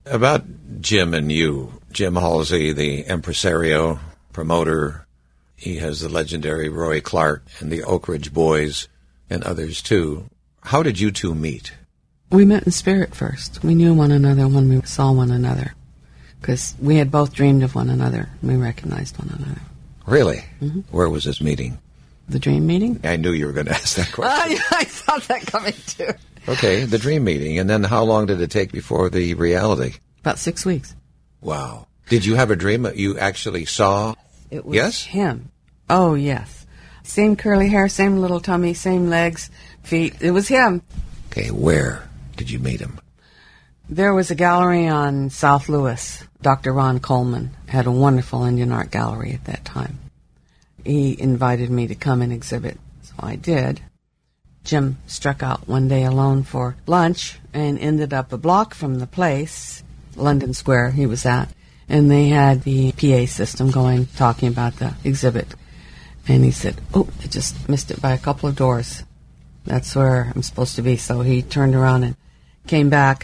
About Jim and you, Jim Halsey, the impresario, promoter, he has the legendary Roy Clark and the Oak Ridge Boys and others too. How did you two meet? We met in spirit first. We knew one another when we saw one another because we had both dreamed of one another. We recognized one another. Really? Mm-hmm. Where was this meeting? The dream meeting? I knew you were going to ask that question. I saw that coming too. Okay, the dream meeting. And then how long did it take before the reality? About 6 weeks. Wow. Did you have a dream that you actually saw? It was Yes? him. Oh, yes. Same curly hair, same little tummy, same legs, feet. It was him. Okay, where did you meet him? There was a gallery on South Lewis. Dr. Ron Coleman had a wonderful Indian art gallery at that time. He invited me to come and exhibit, so I did. Jim struck out one day alone for lunch and ended up a block from the place, London Square he was at, and they had the PA system going, talking about the exhibit. And he said, "Oh, I just missed it by a couple of doors. That's where I'm supposed to be." So he turned around and came back.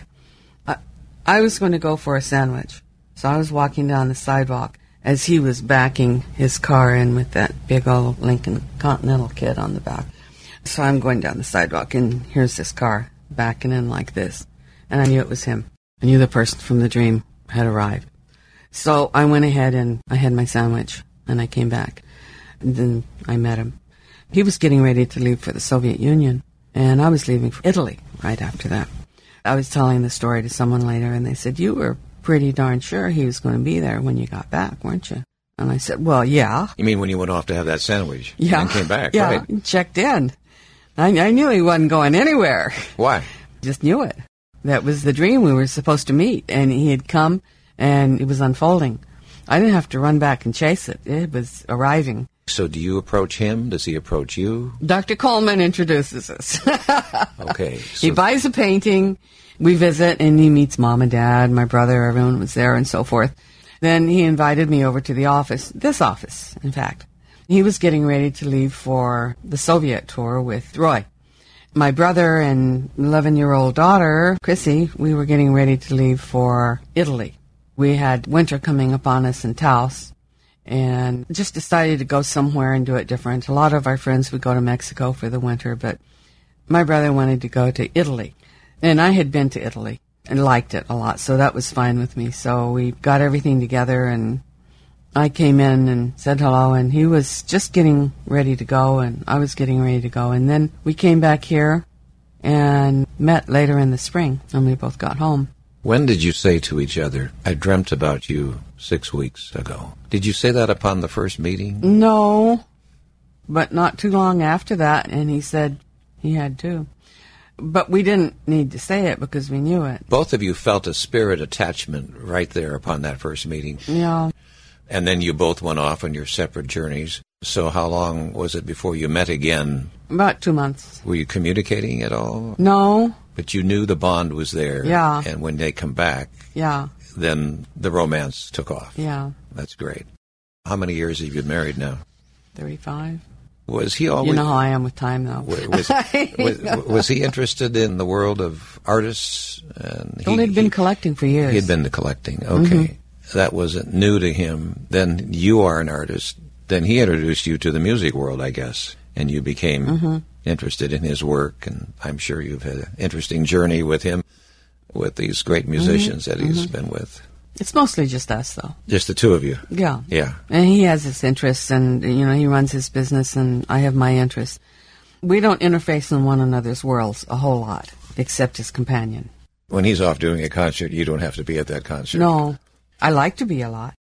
I was going to go for a sandwich, so I was walking down the sidewalk as he was backing his car in with that big old Lincoln Continental kid on the back. So I'm going down the sidewalk, and here's this car backing in like this. And I knew it was him. I knew the person from the dream had arrived. So I went ahead and I had my sandwich, and I came back. And then I met him. He was getting ready to leave for the Soviet Union, and I was leaving for Italy right after that. I was telling the story to someone later, and they said, "You were pretty darn sure he was going to be there when you got back, weren't you?" And I said, "Well, yeah." You mean when you went off to have that sandwich? Yeah. And came back, yeah, right? Checked in. I knew he wasn't going anywhere. Why? Just knew it. That was the dream we were supposed to meet, and he had come, and it was unfolding. I didn't have to run back and chase it. It was arriving. So do you approach him? Does he approach you? Dr. Coleman introduces us. Okay. He buys a painting, we visit, and he meets Mom and Dad, my brother, everyone was there, and so forth. Then he invited me over to the office, this office, in fact. He was getting ready to leave for the Soviet tour with Roy. My brother and 11-year-old daughter, Chrissy, we were getting ready to leave for Italy. We had winter coming upon us in Taos, and just decided to go somewhere and do it different. A lot of our friends would go to Mexico for the winter, but my brother wanted to go to Italy. And I had been to Italy and liked it a lot, so that was fine with me. So we got everything together, and I came in and said hello, and he was just getting ready to go, and I was getting ready to go. And then we came back here and met later in the spring, and we both got home. When did you say to each other, "I dreamt about you 6 weeks ago"? Did you say that upon the first meeting? No, but not too long after that, and he said he had too. But we didn't need to say it because we knew it. Both of you felt a spirit attachment right there upon that first meeting. Yeah. And then you both went off on your separate journeys. So how long was it before you met again? About 2 months. Were you communicating at all? No. But you knew the bond was there. Yeah. And when they come back, Yeah. then the romance took off. Yeah. That's great. How many years have you been married now? 35. Was he always... You know how I am with time, though. Was he interested in the world of artists? And he'd been collecting for years. He'd been collecting. Okay. Mm-hmm. That wasn't new to him. Then you are an artist. Then he introduced you to the music world, I guess, and you became interested in his work. And I'm sure you've had an interesting journey with him, with these great musicians that he's been with. It's mostly just us, though. Just the two of you? Yeah. Yeah. And he has his interests, and, he runs his business, and I have my interests. We don't interface in one another's worlds a whole lot, except his companion. When he's off doing a concert, you don't have to be at that concert? No. I like to be a lot.